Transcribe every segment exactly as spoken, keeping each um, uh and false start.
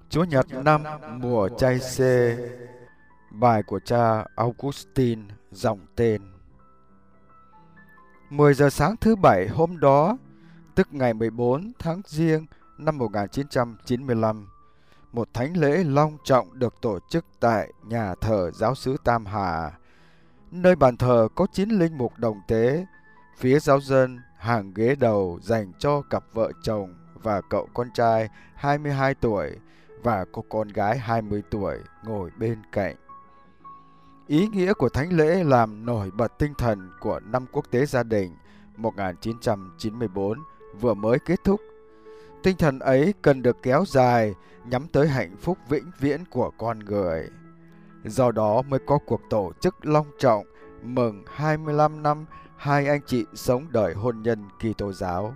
Chúa Nhật năm mùa chay xê. Bài của cha Augustine, dòng tên. mười giờ sáng thứ Bảy hôm đó, tức ngày mười bốn tháng Giêng năm một nghìn chín trăm chín mươi lăm, một thánh lễ long trọng được tổ chức tại nhà thờ giáo xứ Tam Hà. Nơi bàn thờ có chín linh mục đồng tế, phía giáo dân hàng ghế đầu dành cho cặp vợ chồng và cậu con trai hai mươi hai tuổi và cô con gái hai mươi tuổi ngồi bên cạnh. Ý nghĩa của thánh lễ làm nổi bật tinh thần của năm quốc tế gia đình một nghìn chín trăm chín mươi tư vừa mới kết thúc. Tinh thần ấy cần được kéo dài nhắm tới hạnh phúc vĩnh viễn của con người. Do đó mới có cuộc tổ chức long trọng mừng hai mươi lăm năm hai anh chị sống đời hôn nhân Kitô giáo.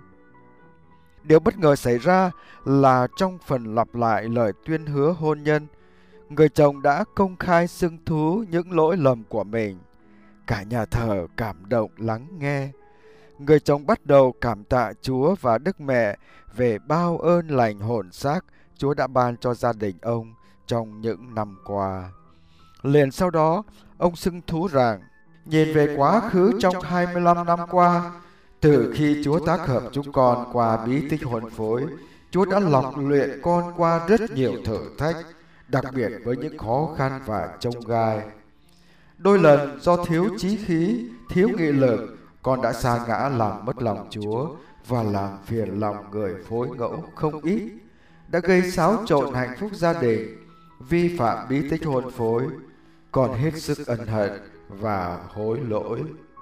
Điều bất ngờ xảy ra là trong phần lặp lại lời tuyên hứa hôn nhân, người chồng đã công khai xưng thú những lỗi lầm của mình. Cả nhà thờ cảm động lắng nghe. Người chồng bắt đầu cảm tạ Chúa và Đức Mẹ về bao ơn lành hồn xác Chúa đã ban cho gia đình ông trong những năm qua. Liền sau đó, ông xưng thú rằng, nhìn về quá khứ trong hai mươi lăm năm qua, từ khi Chúa tác hợp chúng con qua bí tích hôn phối, Chúa đã lọc luyện con qua rất nhiều thử thách, đặc biệt với những khó khăn và chông gai. Đôi lần do thiếu chí khí, thiếu nghị lực, con đã sa ngã làm mất lòng Chúa và làm phiền lòng người phối ngẫu không ít, đã gây xáo trộn hạnh phúc gia đình, vi phạm bí tích hôn phối, còn hết sức ân hận và hối lỗi.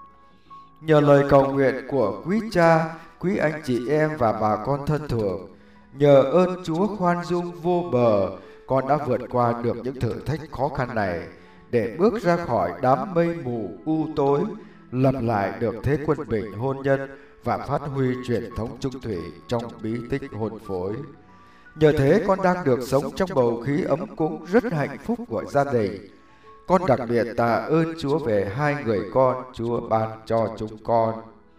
Nhờ lời cầu nguyện của quý cha, quý anh chị em và bà con thân thuộc, nhờ ơn Chúa khoan dung vô bờ, con đã vượt qua được những thử thách khó khăn này để bước ra khỏi đám mây mù u tối, lập lại được thế quân bình hôn nhân và phát huy truyền thống trung thủy trong bí tích hôn phối. Nhờ thế con đang được sống trong bầu khí ấm cúng rất hạnh phúc của gia đình. Con đặc biệt tạ ơn Chúa về hai người con Chúa ban cho chúng con.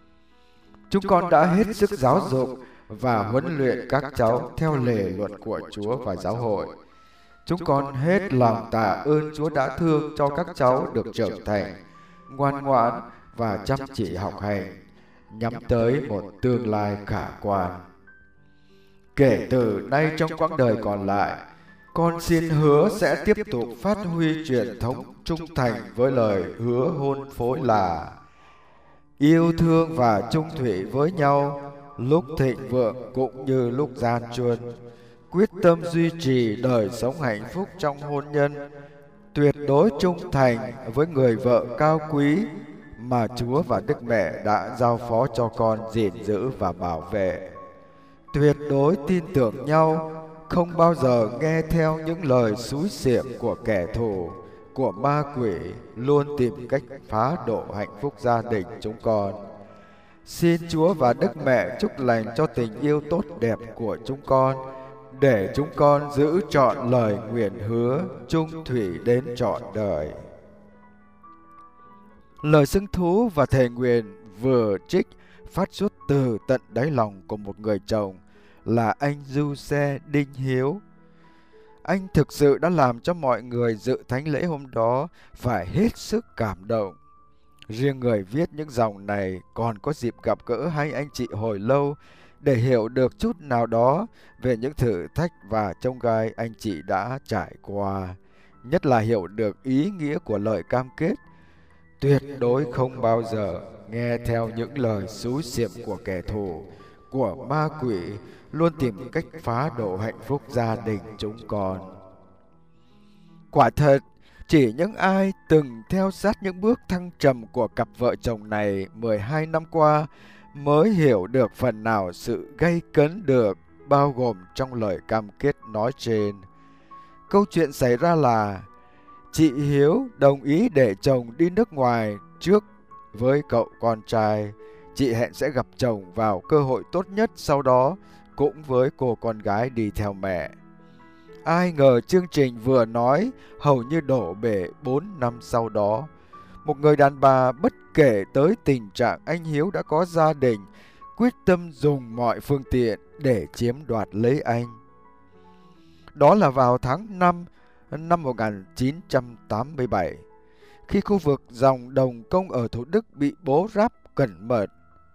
Chúng con đã hết sức giáo dục và huấn luyện các cháu theo lề luật của Chúa và giáo hội. Chúng con hết lòng tạ ơn Chúa đã thương cho các cháu được trưởng thành, ngoan ngoãn và chăm chỉ học hành, nhắm tới một tương lai khả quan. Kể từ nay trong quãng đời còn lại, con xin hứa sẽ tiếp tục phát huy truyền thống trung thành với lời hứa hôn phối là yêu thương và chung thủy với nhau lúc thịnh vượng cũng như lúc gian truân, quyết tâm duy trì đời sống hạnh phúc trong hôn nhân, tuyệt đối trung thành với người vợ cao quý mà Chúa và Đức Mẹ đã giao phó cho con gìn giữ và bảo vệ, tuyệt đối tin tưởng nhau, không bao giờ nghe theo những lời xúi xiểm của kẻ thù, của ma quỷ, luôn tìm cách phá độ hạnh phúc gia đình chúng con. Xin Chúa và Đức Mẹ chúc lành cho tình yêu tốt đẹp của chúng con, để chúng con giữ trọn lời nguyện hứa chung thủy đến trọn đời. Lời xưng thú và thề nguyện vừa trích phát xuất từ tận đáy lòng của một người chồng là anh Giuse Đinh Hiếu. Anh thực sự đã làm cho mọi người dự thánh lễ hôm đó phải hết sức cảm động. Riêng người viết những dòng này còn có dịp gặp gỡ hai anh chị hồi lâu để hiểu được chút nào đó về những thử thách và chông gai anh chị đã trải qua, nhất là hiểu được ý nghĩa của lời cam kết tuyệt đối không bao giờ nghe theo những lời xúi xiểm của kẻ thù, của ma quỷ, luôn tìm cách phá đổ hạnh phúc gia đình chúng con. Quả thật, chỉ những ai từng theo sát những bước thăng trầm của cặp vợ chồng này mười hai năm qua mới hiểu được phần nào sự gay cấn được bao gồm trong lời cam kết nói trên. Câu chuyện xảy ra là chị Hiếu đồng ý để chồng đi nước ngoài trước với cậu con trai. Chị hẹn sẽ gặp chồng vào cơ hội tốt nhất sau đó, cũng với cô con gái đi theo mẹ. Ai ngờ chương trình vừa nói hầu như đổ bể bốn năm sau đó. Một người đàn bà bất kể tới tình trạng anh Hiếu đã có gia đình, quyết tâm dùng mọi phương tiện để chiếm đoạt lấy anh. Đó là vào tháng năm năm một nghìn chín trăm tám mươi bảy, khi khu vực dòng Đồng Công ở Thủ Đức bị bố ráp cẩn mật.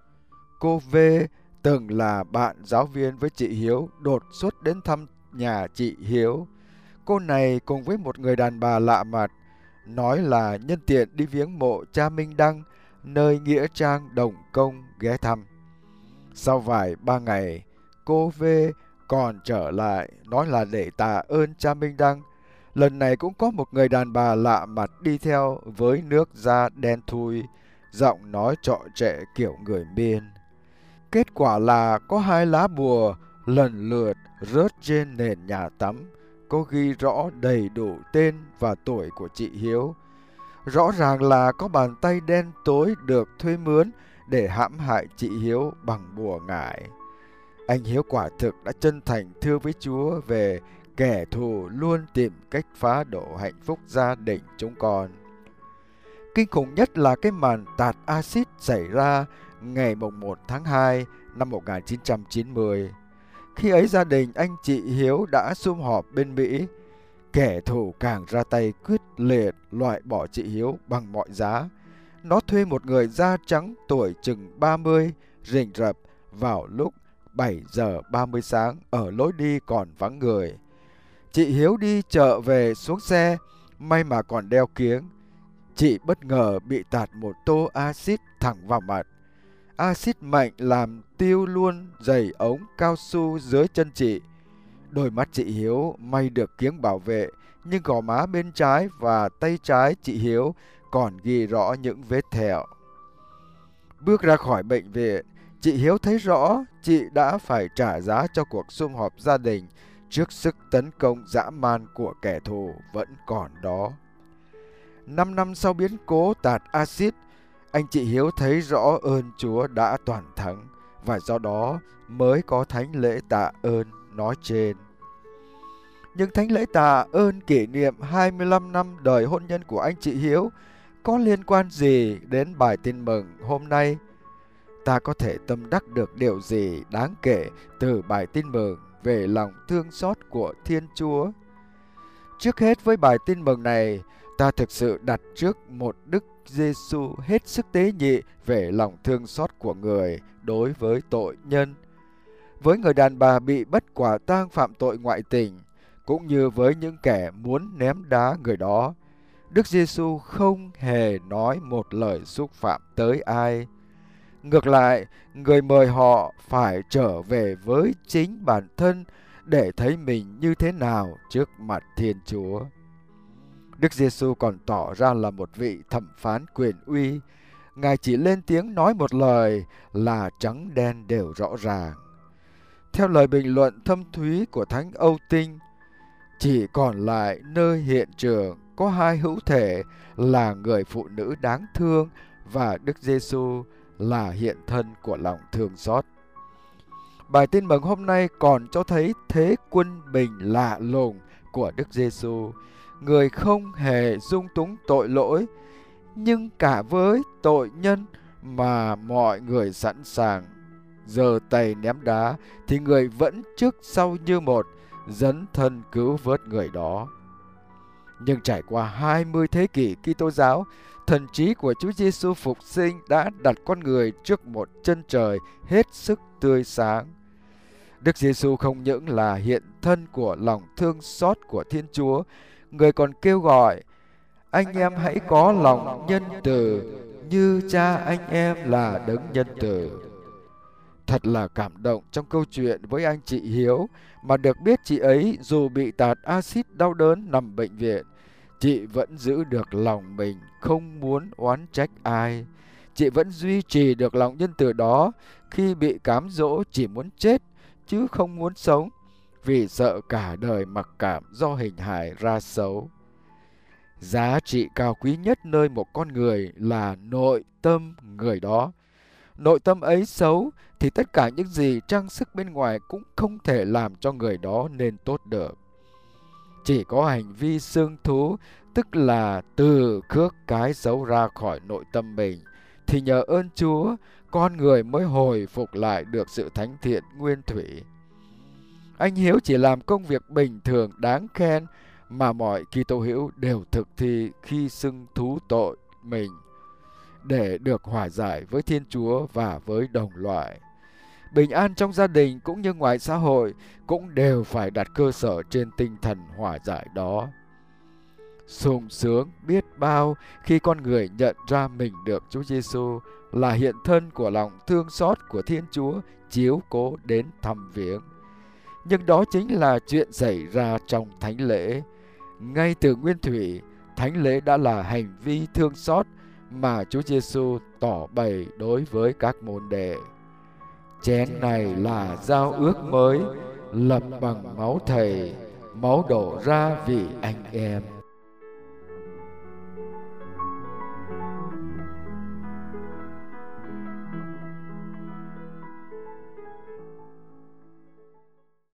Cô V, từng là bạn giáo viên với chị Hiếu, đột xuất đến thăm nhà chị Hiếu. Cô này cùng với một người đàn bà lạ mặt, nói là nhân tiện đi viếng mộ cha Minh Đăng, nơi nghĩa trang Đồng Công ghé thăm. Sau vài ba ngày, cô V còn trở lại, nói là để tạ ơn cha Minh Đăng. Lần này cũng có một người đàn bà lạ mặt đi theo với nước da đen thui, giọng nói trọ trệ kiểu người Miên. Kết quả là có hai lá bùa lần lượt rớt trên nền nhà tắm, có ghi rõ đầy đủ tên và tuổi của chị Hiếu. Rõ ràng là có bàn tay đen tối được thuê mướn để hãm hại chị Hiếu bằng bùa ngải. Anh Hiếu quả thực đã chân thành thưa với Chúa về kẻ thù luôn tìm cách phá đổ hạnh phúc gia đình chúng con. Kinh khủng nhất là cái màn tạt axit xảy ra ngày một tháng hai năm một nghìn chín trăm chín mươi. Khi ấy gia đình anh chị Hiếu đã sum họp bên Mỹ. Kẻ thù càng ra tay quyết liệt loại bỏ chị Hiếu bằng mọi giá. Nó thuê một người da trắng tuổi chừng ba mươi rình rập vào lúc bảy giờ ba mươi sáng ở lối đi còn vắng người. Chị Hiếu đi chợ về xuống xe, may mà còn đeo kiếng. Chị bất ngờ bị tạt một tô axit thẳng vào mặt. Axit mạnh làm tiêu luôn giày ống cao su dưới chân chị. Đôi mắt chị Hiếu may được kiếng bảo vệ, nhưng gò má bên trái và tay trái chị Hiếu còn ghi rõ những vết thẹo. Bước ra khỏi bệnh viện, chị Hiếu thấy rõ chị đã phải trả giá cho cuộc sum họp gia đình trước sức tấn công dã man của kẻ thù vẫn còn đó. Năm năm sau biến cố tạt axit, anh chị Hiếu thấy rõ ơn Chúa đã toàn thắng và do đó mới có thánh lễ tạ ơn nói trên. Nhưng thánh lễ tạ ơn kỷ niệm hai mươi lăm năm đời hôn nhân của anh chị Hiếu có liên quan gì đến bài tin mừng hôm nay? Ta có thể tâm đắc được điều gì đáng kể từ bài tin mừng về lòng thương xót của Thiên Chúa? Trước hết với bài tin mừng này, ta thực sự đặt trước một Đức Giêsu hết sức tế nhị về lòng thương xót của người đối với tội nhân. Với người đàn bà bị bắt quả tang phạm tội ngoại tình, cũng như với những kẻ muốn ném đá người đó, Đức Giêsu không hề nói một lời xúc phạm tới ai. Ngược lại, người mời họ phải trở về với chính bản thân để thấy mình như thế nào trước mặt Thiên Chúa. Đức Giêsu còn tỏ ra là một vị thẩm phán quyền uy. Ngài chỉ lên tiếng nói một lời là trắng đen đều rõ ràng. Theo lời bình luận thâm thúy của Thánh Âu Tinh, chỉ còn lại nơi hiện trường có hai hữu thể là người phụ nữ đáng thương và Đức Giêsu là hiện thân của lòng thương xót. Bài tin mừng hôm nay còn cho thấy thế quân bình lạ lùng của Đức Giêsu, người không hề dung túng tội lỗi, nhưng cả với tội nhân mà mọi người sẵn sàng giơ tay ném đá thì người vẫn trước sau như một dấn thân cứu vớt người đó. Nhưng trải qua hai mươi thế kỷ Kitô giáo, thần trí của Chúa Giêsu phục sinh đã đặt con người trước một chân trời hết sức tươi sáng. Đức Giêsu không những là hiện thân của lòng thương xót của Thiên Chúa, người còn kêu gọi: anh em hãy có lòng nhân từ như cha anh em là đấng nhân từ. Thật là cảm động trong câu chuyện với anh chị Hiếu, mà được biết chị ấy dù bị tạt axit đau đớn nằm bệnh viện, chị vẫn giữ được lòng mình không muốn oán trách ai. Chị vẫn duy trì được lòng nhân từ đó khi bị cám dỗ chỉ muốn chết chứ không muốn sống, vì sợ cả đời mặc cảm do hình hài ra xấu. Giá trị cao quý nhất nơi một con người là nội tâm người đó. Nội tâm ấy xấu thì tất cả những gì trang sức bên ngoài cũng không thể làm cho người đó nên tốt được. Chỉ có hành vi xương thú, tức là từ khước cái xấu ra khỏi nội tâm mình, thì nhờ ơn Chúa, con người mới hồi phục lại được sự thánh thiện nguyên thủy. Anh Hiếu chỉ làm công việc bình thường đáng khen mà mọi Kitô hữu đều thực thi khi xưng thú tội mình để được hòa giải với Thiên Chúa và với đồng loại. Bình an trong gia đình cũng như ngoài xã hội cũng đều phải đặt cơ sở trên tinh thần hòa giải đó. Sung sướng biết bao khi con người nhận ra mình được Chúa Giêsu là hiện thân của lòng thương xót của Thiên Chúa chiếu cố đến thăm viếng. Nhưng đó chính là chuyện xảy ra trong thánh lễ. Ngay từ nguyên thủy, thánh lễ đã là hành vi thương xót mà Chúa Giêsu tỏ bày đối với các môn đệ. Chén này là giao ước mới, lập bằng máu Thầy, máu đổ ra vì anh em.